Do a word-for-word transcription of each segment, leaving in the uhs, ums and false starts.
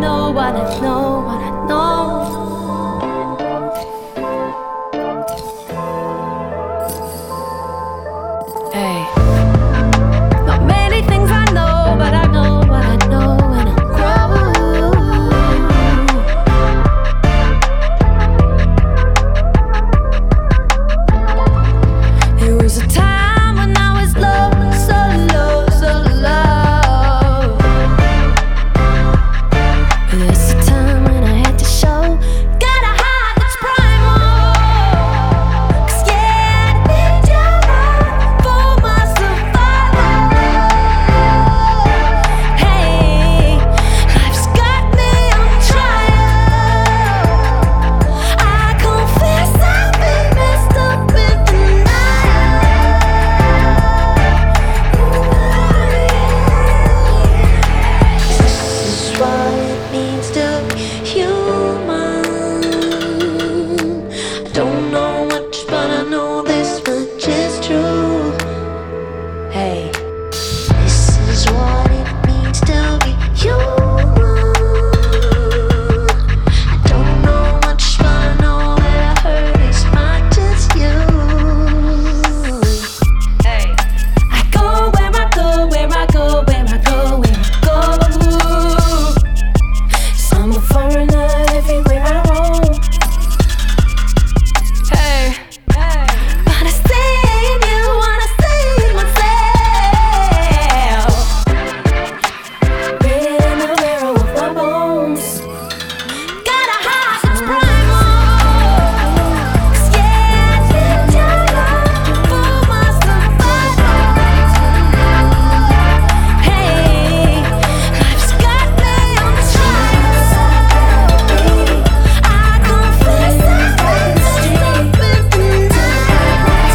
know, what I know, what I know. Hey, not many things I know, but I know what I know when I grow. There was a time when I was low, so low, so low. There's a time when I had to show, got a heart that's primal. 'Cause yeah, I need your love for my survival. Hey, life's got me on trial. I confess I've been messed up in the night. This is what it means to be human. I don't know much, but I know this much is true. Hey, this is what it means to be human. I don't know much, but I know that I hurt as much as you. Hey, I go where I go, where I go, where I go, where I go. So I'm a foreigner everywhere I roam. Hey, but I seen you when I see myself. Breathing in the marrow of my bones. Got a heart that's primal. 'Cause yeah, I need your love for my survival. Hey, life's got me on trial. I confess I've been messed up in the night.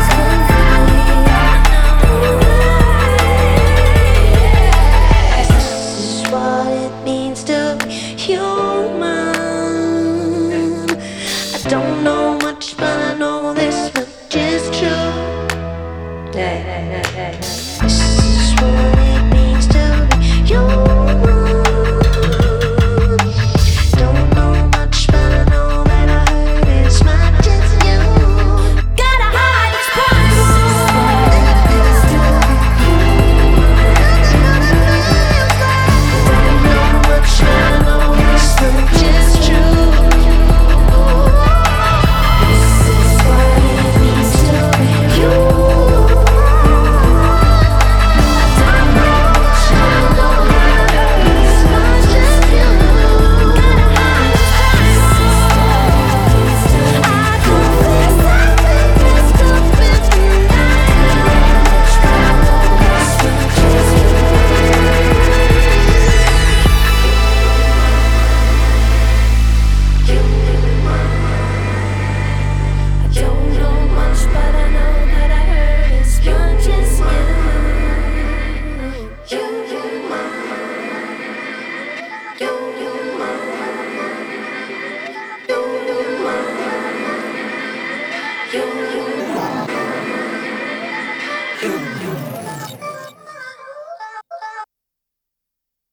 This is what it means to be human.